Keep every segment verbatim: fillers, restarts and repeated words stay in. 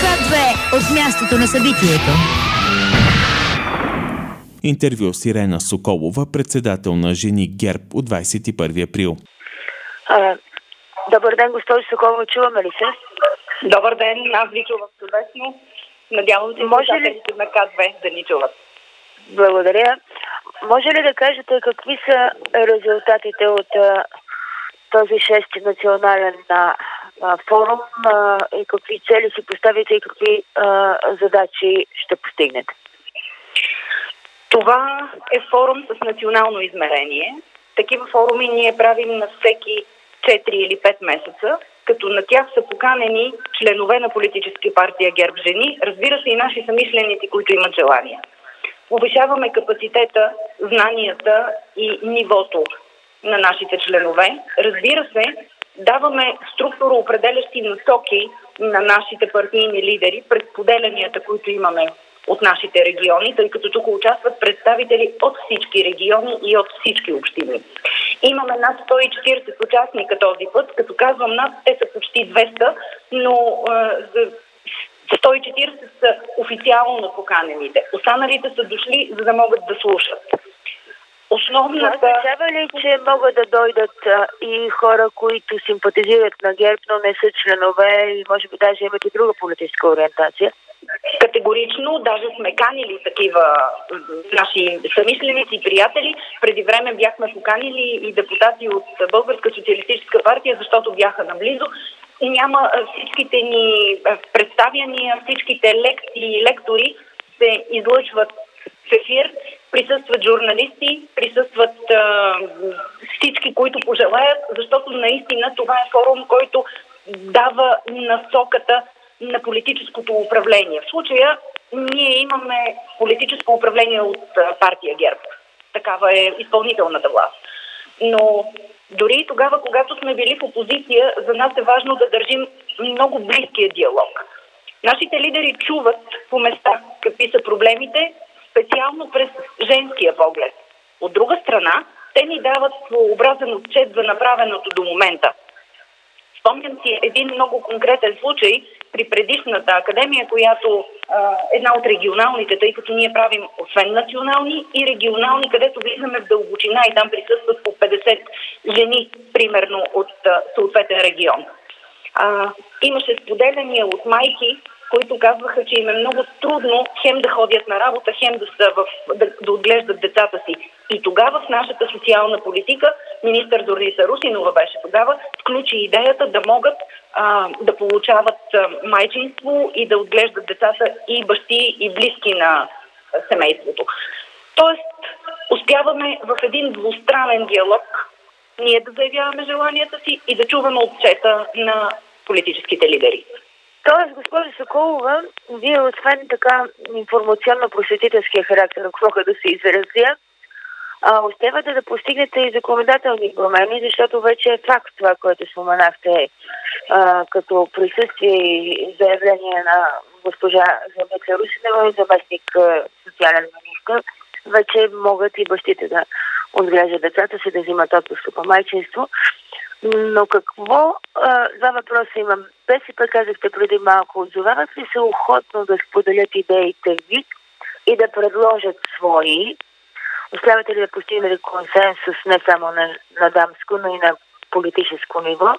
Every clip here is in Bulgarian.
К две от мястото на събитието. Интервю с Ирена Соколова, председател на Жени ГЕРБ от двадесет и първи април. А, добър ден, госпожо Соколова, чуваме ли се? Добър ден, аз ви чувам съвестно. Надявам се, може ли на К две да ни чуват. Благодаря. Може ли да кажете какви са резултатите от а, този шести национален а, а, форум а, и какви цели си поставите и какви а, задачи ще постигнете? Това е форум с национално измерение. Такива форуми ние правим на всеки четири или пет месеца, като на тях са поканени членове на политическа партия ГЕРБ Жени, разбира се и наши съмишленици, които имат желание. Повишаваме капацитета, знанията и нивото на нашите членове. Разбира се, даваме структуроопределящи насоки на нашите партийни лидери пред поделянията, които имаме от нашите региони, тъй като тук участват представители от всички региони и от всички общини. Имаме над сто и четиридесет участника този път, като казвам над, те са почти двеста, но е, сто и четиридесет са официално поканените. Останалите са дошли, за да могат да слушат. Основната... Това означава ли, че могат да дойдат а, и хора, които симпатизират на ГЕРБ, но не са членове и може би даже имат и друга политическа ориентация? Категорично, даже сме канили такива наши съмишленици и приятели. Преди време бяхме поканили и депутати от Българска социалистическа партия, защото бяха наблизо. Няма всичките ни представяния, всичките лекции и лектори се излъчват в ефир. Присъстват журналисти, присъстват а, всички, които пожелаят, защото наистина това е форум, който дава насоката на политическото управление. В случая ние имаме политическо управление от партия ГЕРБ. Такава е изпълнителната власт. Но дори и тогава, когато сме били в опозиция, за нас е важно да държим много близкия диалог. Нашите лидери чуват по места какви са проблемите, специално през женския поглед. От друга страна, те ни дават своеобразен отчет за направеното до момента. Спомням си един много конкретен случай при предишната академия, която а, една от регионалните, тъй като ние правим освен национални и регионални, където влизаме в дълбочина и там присъстват по петдесет жени, примерно от а, съответен регион. А, имаше споделяния от майки, които казваха, че им е много трудно хем да ходят на работа, хем да, са в, да, да отглеждат децата си. И тогава в нашата социална политика, министър Зорница Русинова беше тогава, включи идеята да могат а, да получават а, майчинство и да отглеждат децата и бащи, и близки на а, семейството. Тоест, успяваме в един двустранен диалог ние да заявяваме желанията си и да чуваме отчета на политическите лидери. Тоест, госпожо Соколова, вие освен така информационно-просветителския характер, ако мога да се изразя, а, успявате да постигнете и законодателни промени, защото вече е факт това, което споменахте, а, като присъствие и заявление на госпожа Зорница Русинова и заместник социален министър. Вече могат и бащите да отглеждат децата си, да взимат отпуска по майчинство. Но какво... А, два въпроса имам. БСП, казахте преди малко, отзовават ли се охотно да споделят идеите ви и да предложат свои? Успявате ли да постигнете консенсус не само на, на дамско, но и на политическо ниво?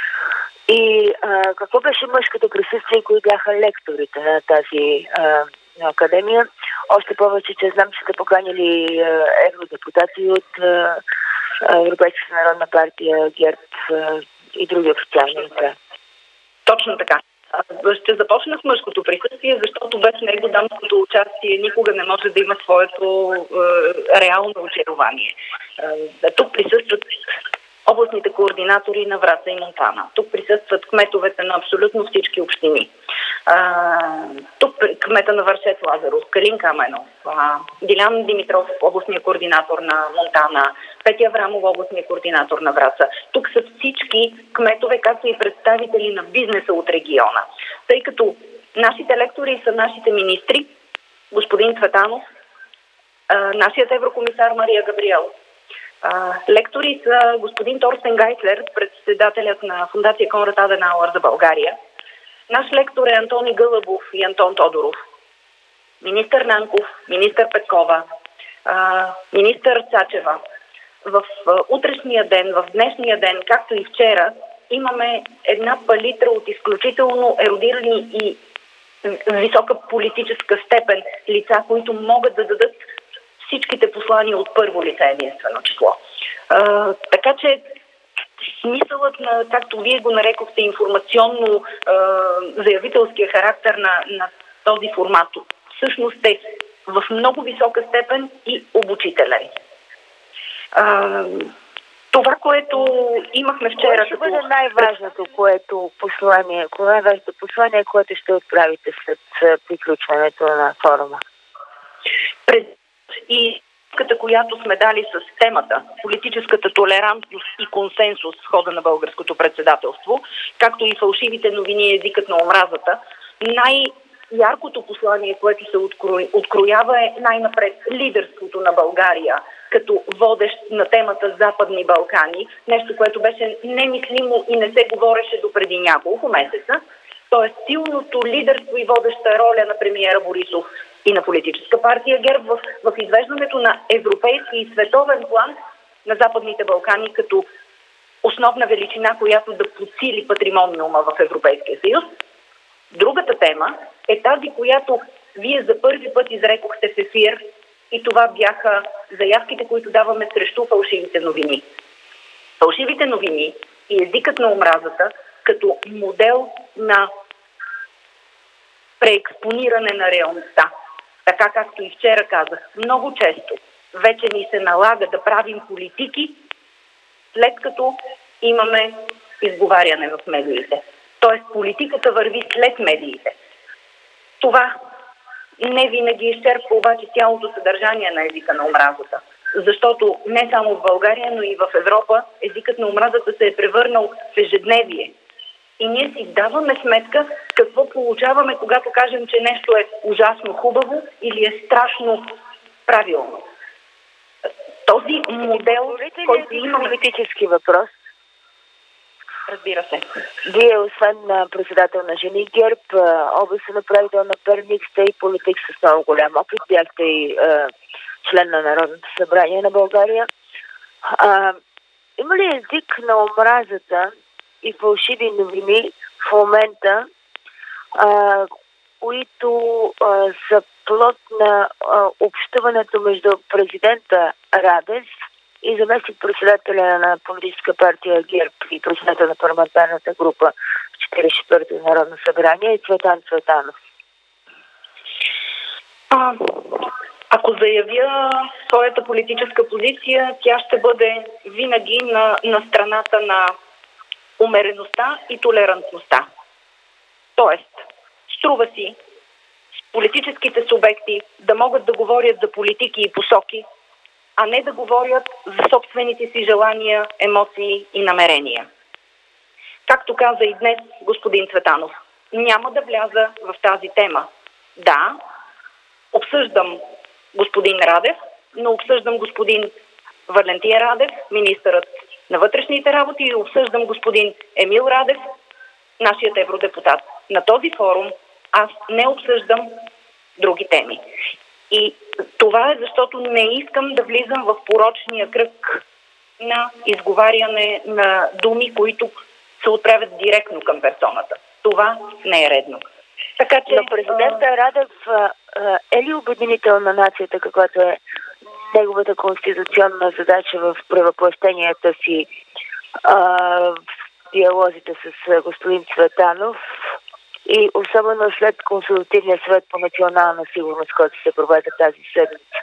И а, какво беше мъжкото присъствие, кои бяха лекторите на тази а, академия? Още повече, че знам, че сте поканили а, евродепутати от а, Европейската народна партия, ГЕРБ а, и други официални лица. Точно така. Ще започна с мъжкото присъствие, защото без него дамското участие никога не може да има своето е, реално очарование. Е, тук присъстват областните координатори на Враца и Монтана. Тук присъстват кметовете на абсолютно всички общини. А, тук кмета на Вършец Лазарус, Калин Каменов, а, Дилян Димитров, областния координатор на Монтана, Петя Аврамов, областния координатор на Враца. Тук са всички кметове, както и представители на бизнеса от региона. Тъй като нашите лектори са нашите министри, господин Цветанов, а, нашият еврокомисар Мария Габриел, а, лектори са господин Торстен Гайслер, председателят на Фондация Конрад Аденауер за България, Наш лектор е Антони Гълъбов и Антон Тодоров. Министър Нанков, министър Петкова, министър Цачева. В утрешния ден, в днешния ден, както и вчера, имаме една палитра от изключително ерудирани и висока политическа степен лица, които могат да дадат всичките послания от първо лице единствено число. А, така че смисълът на, както вие го нарекохте, информационно а, заявителския характер на, на този формат, всъщност е в много висока степен и обучителен. А, това, което имахме вчера... Кое ще бъде най-важното, което послание, най-важното послание, което ще отправите след приключването на форума? Пред и която сме дали с темата политическата толерантност и консенсус в хода на българското председателство, както и фалшивите новини и езикът на омразата, най-яркото послание, което се откро... откроява е най-напред лидерството на България като водещ на темата Западни Балкани, нещо, което беше немислимо и не се говореше до преди няколко месеца. Тоест силното лидерство и водеща роля на премиера Борисов и на политическа партия ГЕРБ в, в извеждането на европейски и световен план на Западните Балкани като основна величина, която да подсили патримониума в Европейския съюз. Другата тема е тази, която вие за първи път изрекохте в ефир, и това бяха заявките, които даваме срещу фалшивите новини. Фалшивите новини и езикът на омразата като модел на преекспониране на реалността. Така както и вчера казах, много често вече ни се налага да правим политики, след като имаме изговаряне в медиите. Тоест политиката върви след медиите. Това не винаги изчерпва обаче цялото съдържание на езика на омразата. Защото не само в България, но и в Европа езикът на омразата се е превърнал в ежедневие. И ние си даваме сметка какво получаваме, когато кажем, че нещо е ужасно хубаво или е страшно правилно. Този модел, който имаме... Политически въпрос. Разбира се. Вие, освен на председател на Жени ГЕРБ, областен управител на Перник, сте и политик с много голям опит. Бяхте и е, член на Народното събрание на България. А, има ли език на омразата и фалшиви новини в момента, а, които а, са плод на а, общуването между президента Радев и заместник председателя на политическа партия ГЕРБ и председател на парламентарната група в четиридесет и четвъртото Народно събрание и Цветан Цветанов? А, ако заявя своята политическа позиция, тя ще бъде винаги на, на страната на умереността и толерантността. Тоест, струва си политическите субекти да могат да говорят за политики и посоки, а не да говорят за собствените си желания, емоции и намерения. Както каза и днес господин Цветанов, няма да вляза в тази тема. Да, обсъждам господин Радев, но обсъждам господин Валентин Радев, министърът на вътрешните работи, и обсъждам господин Емил Радев, нашият евродепутат. На този форум аз не обсъждам други теми. И това е защото не искам да влизам в порочния кръг на изговаряне на думи, които се отправят директно към персоната. Това не е редно. Така че... Но президента Радев е ли обединител на нацията, каквато е неговата конституционна задача в превъплъщенията си а, в диалозите с господин Цветанов и особено след консултативния съвет по национална сигурност, който се проведе тази седмица?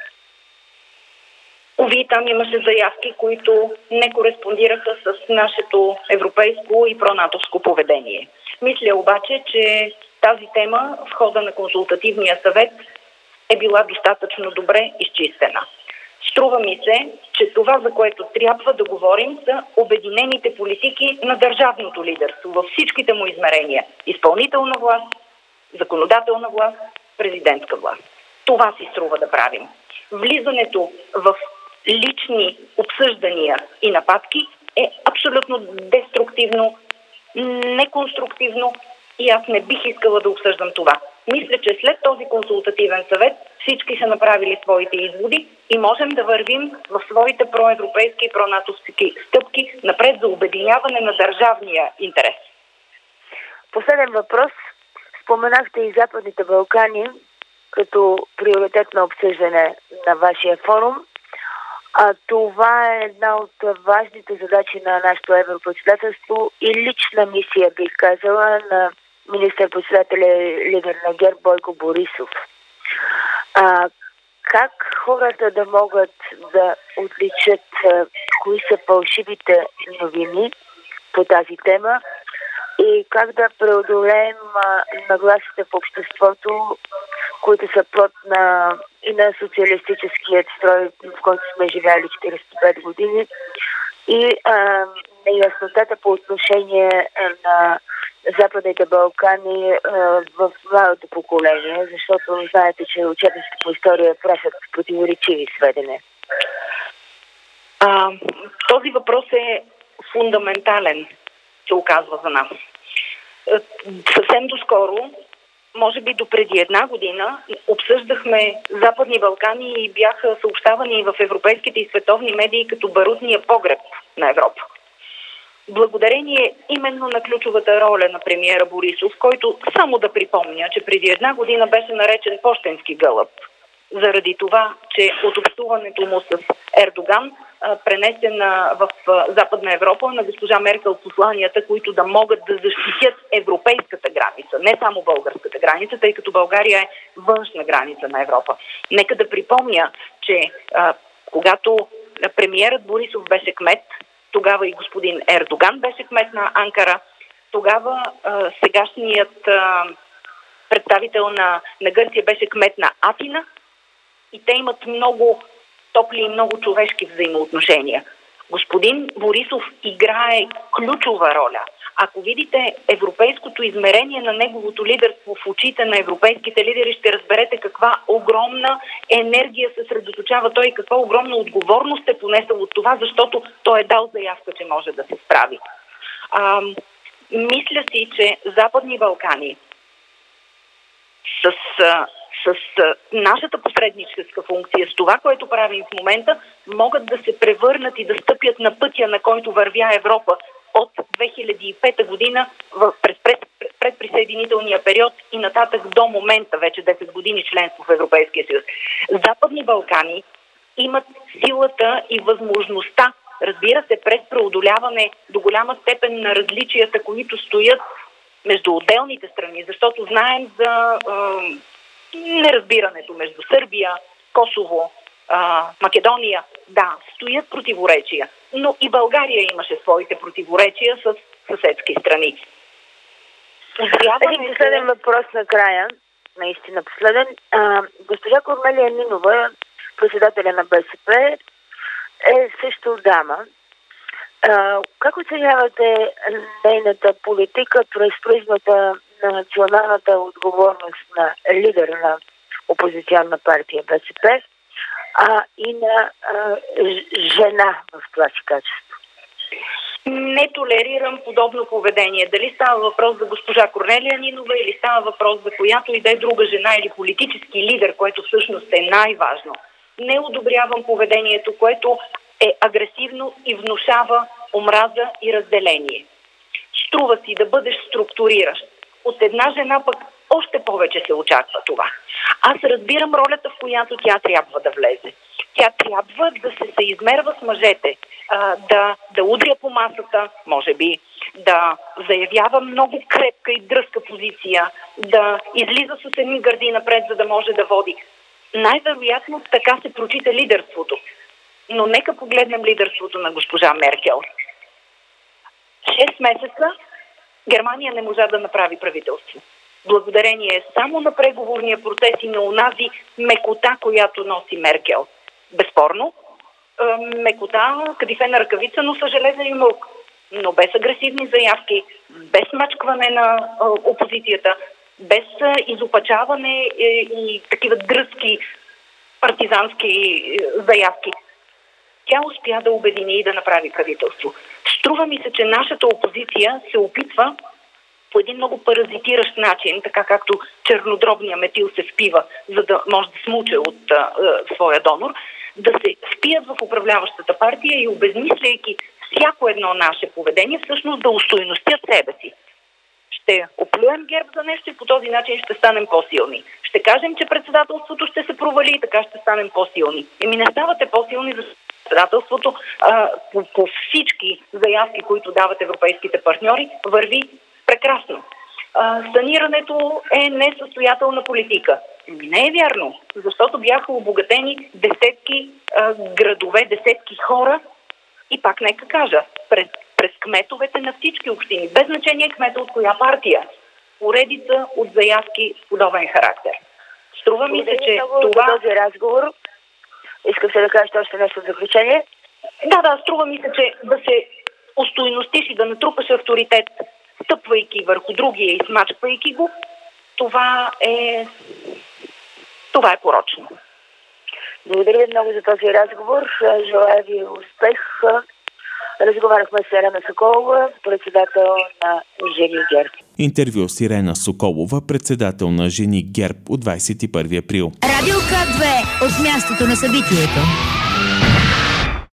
Ови, там имаше заявки, които не кореспондираха с нашето европейско и пронатовско поведение. Мисля обаче, че тази тема в хода на консултативния съвет е била достатъчно добре изчистена. Струва ми се, че това, за което трябва да говорим, са обединените политики на държавното лидерство във всичките му измерения. Изпълнителна власт, законодателна власт, президентска власт. Това си струва да правим. Влизането в лични обсъждания и нападки е абсолютно деструктивно, неконструктивно и аз не бих искала да обсъждам това. Мисля, че след този консултативен съвет всички са направили своите изводи и можем да вървим в своите проевропейски и пронатовски стъпки напред за обединяване на държавния интерес. Последен въпрос. Споменахте и Западните Балкани като приоритет на обсъждане на вашия форум. А това е една от важните задачи на нашето европредседателство и лична мисия, бих казала, на министър-председателя, лидер на ГЕРБ Бойко Борисов. А, как хората да могат да отличат а, кои са фалшивите новини по тази тема и как да преодолеем а, нагласите в обществото, които са плод на и на социалистическият строй, в който сме живяли четиридесет и пет години, и а, неяснотата по отношение на Западните Балкани а, в младото поколение, защото знаете, че учебниците по история пращат противоречиви сведения. А, този въпрос е фундаментален, се оказва за нас. Съвсем доскоро, може би допреди една година, обсъждахме Западни Балкани и бяха съобщавани в европейските и световни медии като барутния погреб на Европа. Благодарение именно на ключовата роля на премиера Борисов, който, само да припомня, че преди една година беше наречен пощенски гълъб, заради това, че от общуването му с Ердоган пренесе на, в Западна Европа на госпожа Меркел посланията, които да могат да защитят европейската граница, не само българската граница, тъй като България е външна граница на Европа. Нека да припомня, че а, когато премиерът Борисов беше кмет, тогава и господин Ердоган беше кмет на Анкара, тогава а, сегашният а, представител на, на Гърция беше кмет на Атина и те имат много топли и много човешки взаимоотношения. Господин Борисов играе ключова роля. Ако видите европейското измерение на неговото лидерство в очите на европейските лидери, ще разберете каква огромна енергия се съсредоточава той и каква огромна отговорност е понесъл от това, защото той е дал заявка, че може да се справи. А, мисля си, че Западни Балкани с... с нашата посредническа функция, с това, което правим в момента, могат да се превърнат и да стъпят на пътя, на който вървя Европа от две хиляди и пета година в през предприсъединителния период и нататък до момента, вече десет години членство в Европейския съюз. Западни Балкани имат силата и възможността, разбира се, през преодоляване до голяма степен на различията, които стоят между отделните страни, защото знаем за неразбирането между Сърбия, Косово, а, Македония. Да, стоят противоречия, но и България имаше своите противоречия с съседски страни. Един последен въпрос накрая, наистина последен. А, госпожа Корнелия Нинова, председателя на БСП, е също дама. А, как оценявате нейната политика през призмата на националната отговорност на лидера на опозиционна партия БСП, а и на а, жена в това си качество? Не толерирам подобно поведение. Дали става въпрос за госпожа Корнелия Нинова или става въпрос за която и да е друга жена или политически лидер, което всъщност е най-важно. Не одобрявам поведението, което е агресивно и внушава омраза и разделение. Струва си да бъдеш структуриращ. От една жена пък още повече се очаква това. Аз разбирам ролята, в която тя трябва да влезе. Тя трябва да се съизмерва с мъжете, да, да удря по масата, може би, да заявява много крепка и дръзка позиция, да излиза с едни гърди напред, за да може да води. Най-вероятно така се прочита лидерството. Но нека погледнем лидерството на госпожа Меркел. Шест месеца Германия не можа да направи правителство. Благодарение само на преговорния процес и на онази мекота, която носи Меркел. Безспорно, мекота, кадифена ръкавица, но със железен юмрук. Но без агресивни заявки, без мачкване на опозицията, без изопачаване и такива дръзки партизански заявки. Тя успя да обедини и да направи правителство. Струва ми се, че нашата опозиция се опитва по един много паразитиращ начин, така както чернодробния метил се впива, за да може да смуче от а, а, своя донор, да се впият в управляващата партия и обезмисляйки всяко едно наше поведение, всъщност да устойностят себе си. Ще оплюем ГЕРБ за нещо и по този начин ще станем по-силни. Ще кажем, че председателството ще се провали и така ще станем по-силни. Еми не ставате по-силни, защото председателството а, по, по всички заявки, които дават европейските партньори, върви прекрасно. А, санирането е несъстоятелна политика. Еми не е вярно, защото бяха обогатени десетки а, градове, десетки хора и пак нека кажа, през през кметовете на всички общини, без значение кмета от коя партия, поредица от заявки с подобен характер. Струва ми се, че това... този разговор. Искам се да кажа още нещо в заключение. Да, да, струва ми се, че да се устойностиш и да натрупаш авторитет, стъпвайки върху другия и смачквайки го, това е... това е порочно. Благодаря ви много за този разговор. Желая ви успех. Разговаряхме с Ирена Соколова, председател на Жени ГЕРБ. Интервю с Ирена Соколова, председател на Жени ГЕРБ от двадесет и първи април. Радио К две от мястото на събитието.